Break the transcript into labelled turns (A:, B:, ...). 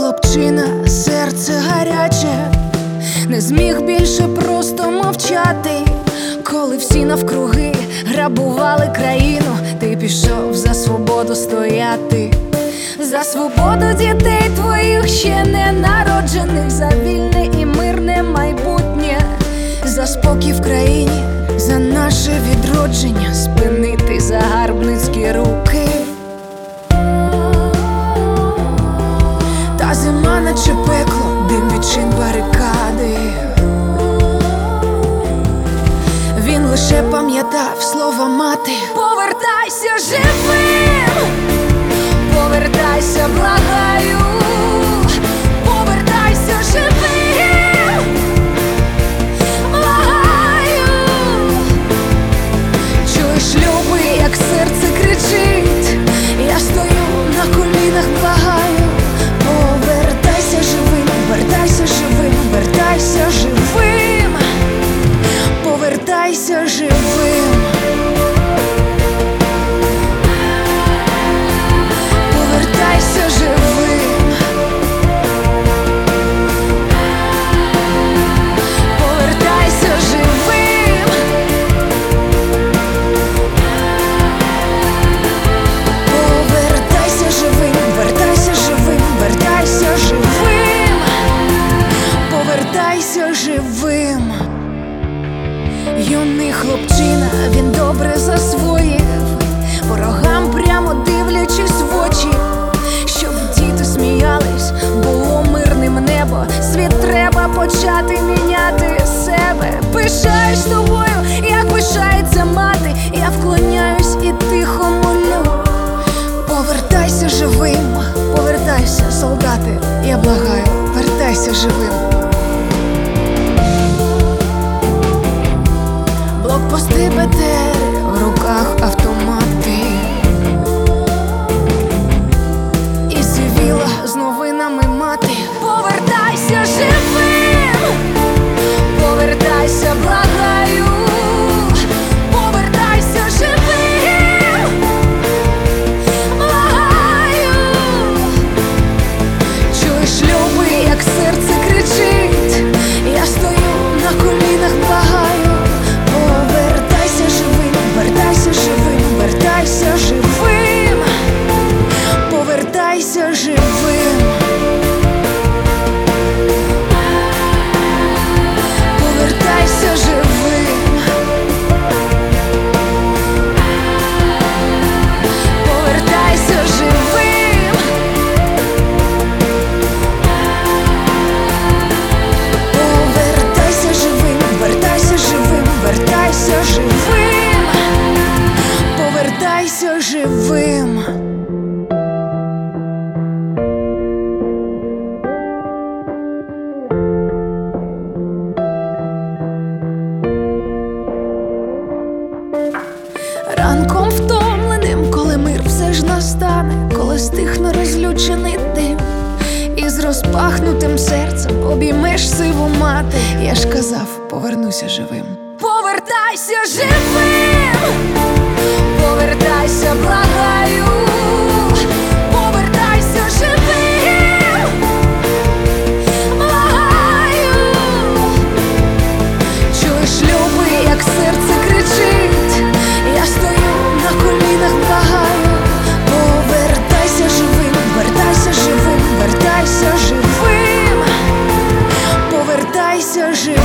A: хлопчина, серце гаряче, не зміг більше просто мовчати. Коли всі навкруги грабували країну, ти пішов за свободу стояти. За свободу дітей твоїх ще не народжених, за вільне і мирне майбутнє, за спокій в країні, за наше відродження, спинити загарбницькі руки. Та зима наче пекло, дим відчин барикади. Він лише пам'ятав слова мати: повертайся живим, повертайся, благаю, повертайся живим, благаю. Чуєш, любий, як серце кричить, я стою на колінах, благаю. Повертайся живим, вертайся живим, вертайся живим, повертайся живим. Повертайся живим, повертайся живим, повертайся живим, вертайся живим, вертайся живим, повертайся живим. Юний хлопчина, він добре засвоїв, ворогам прямо дивлячись в очі, щоб діти сміялись, було мирним небо. Світ треба почати міняти себе. Пишаюсь тобою, як пишається мати, я вклоняюсь і тихо молю. Повертайся живим, повертайся, солдати, я благаю, вертайся живим. Блокпости БТР, в руках автомати, і сивіла з новинами мати. Повертайся живим, повертайся, благаю, повертайся живим, благаю. Чуєш, любий, як серце кричить, я стою на колінах, благаю. Повертайся живим, вертайся живим, вертайся живим, повертайся живим, повертайся живим, повертайся живим, повертайся живим, вертайся живим, вертайся живим, повертайся живим. Ранком втомленим, коли мир все ж настане, коли стихне розлючений дим, і з розпахнутим серцем обіймеш сиву мати. Я ж казав, повернуся живим. Повертайся живим, повертайся, благаю, повертайся живим, благаю. Чуєш, любий, як серце кричить, я стою на колінах, благаю. Повертайся живим, вертайся живим, вертайся живим, повертайся живим.